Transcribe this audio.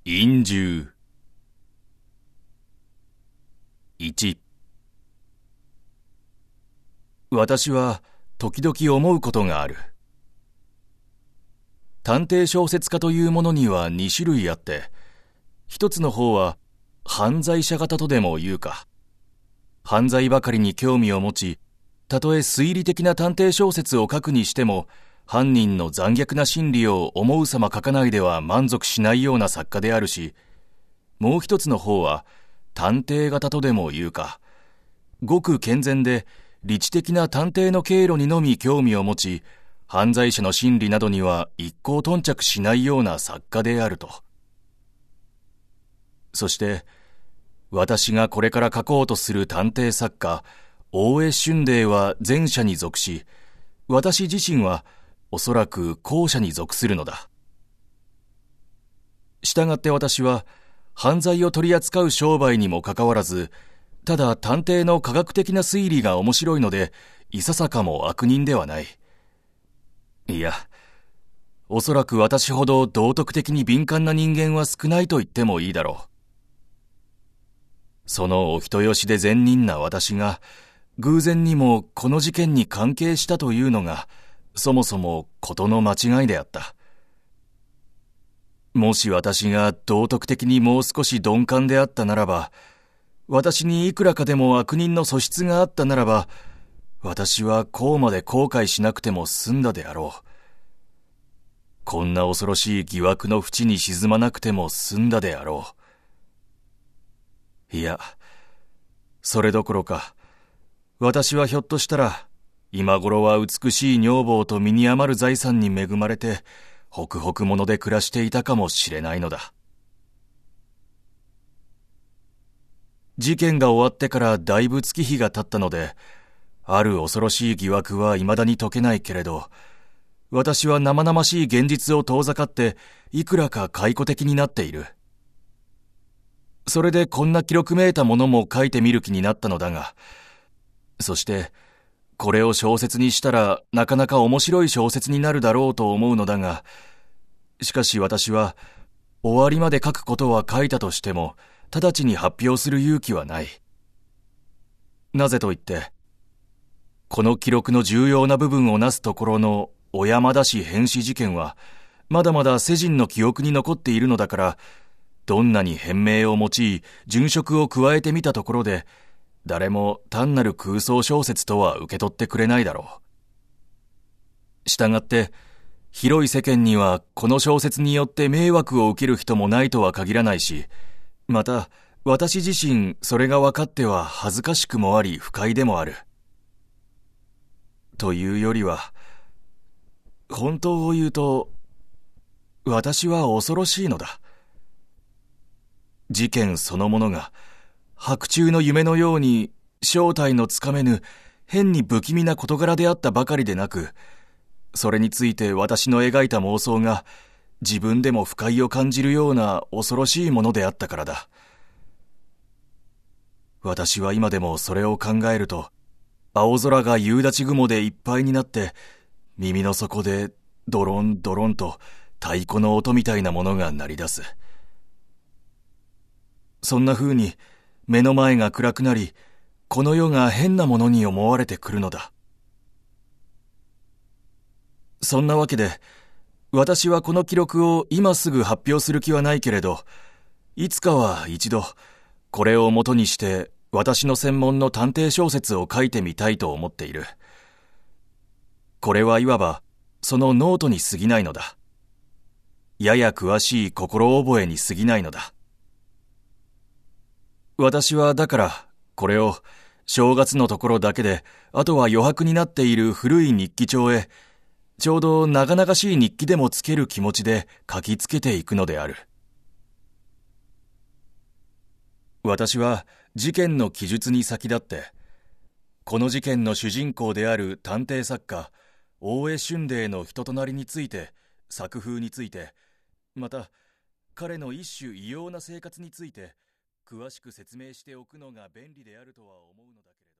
陰獣。1、私は時々思うことがある。探偵小説家というものには2種類あって、一つの方は犯罪者型とでも言うか。犯罪ばかりに興味を持ち、たとえ推理的な探偵小説を書くにしても、犯人の残虐な心理を思うさま書かないでは満足しないような作家であるし、もう一つの方は探偵型とでも言うか、ごく健全で理知的な探偵の経路にのみ興味を持ち、犯罪者の心理などには一向頓着しないような作家であると。そして、私がこれから書こうとする探偵作家、大江俊麗は前者に属し、私自身はおそらく後者に属するのだ。したがって私は、犯罪を取り扱う商売にもかかわらず、ただ探偵の科学的な推理が面白いので、いささかも悪人ではない。いや、おそらく私ほど道徳的に敏感な人間は少ないと言ってもいいだろう。そのお人よしで善人な私が、偶然にもこの事件に関係したというのが、そもそも事の間違いであった。もし私が道徳的にもう少し鈍感であったならば、私にいくらかでも悪人の素質があったならば、私はこうまで後悔しなくても済んだであろう。こんな恐ろしい疑惑の淵に沈まなくても済んだであろう。いや、それどころか、私はひょっとしたら、今頃は美しい女房と身に余る財産に恵まれて、ホクホク者で暮らしていたかもしれないのだ。事件が終わってからだいぶ月日が経ったので、ある恐ろしい疑惑は未だに解けないけれど、私は生々しい現実を遠ざかって、いくらか解雇的になっている。それでこんな記録めいたものも書いてみる気になったのだが、そして、これを小説にしたらなかなか面白い小説になるだろうと思うのだが、しかし私は、終わりまで書くことは書いたとしても、直ちに発表する勇気はない。なぜと言って、この記録の重要な部分をなすところの小山田氏変死事件は、まだまだ世人の記憶に残っているのだから、どんなに変名を用い、殉職を加えてみたところで、誰も単なる空想小説とは受け取ってくれないだろう。したがって、広い世間にはこの小説によって迷惑を受ける人もないとは限らないし、また、私自身それが分かっては恥ずかしくもあり不快でもある。というよりは、本当を言うと、私は恐ろしいのだ。事件そのものが、白昼の夢のように正体のつかめぬ変に不気味な事柄であったばかりでなく、それについて私の描いた妄想が自分でも不快を感じるような恐ろしいものであったからだ。私は今でもそれを考えると、青空が夕立雲でいっぱいになって、耳の底でドロンドロンと太鼓の音みたいなものが鳴り出す。そんな風に目の前が暗くなり、この世が変なものに思われてくるのだ。そんなわけで、私はこの記録を今すぐ発表する気はないけれど、いつかは一度、これを元にして私の専門の探偵小説を書いてみたいと思っている。これはいわば、そのノートに過ぎないのだ。やや詳しい心覚えに過ぎないのだ。私はだから、これを正月のところだけで、あとは余白になっている古い日記帳へ、ちょうど長々しい日記でもつける気持ちで書きつけていくのである。私は事件の記述に先立って、この事件の主人公である探偵作家、大江俊麗の人となりについて、作風について、また彼の一種異様な生活について、詳しく説明しておくのが便利であるとは思うのだけれど。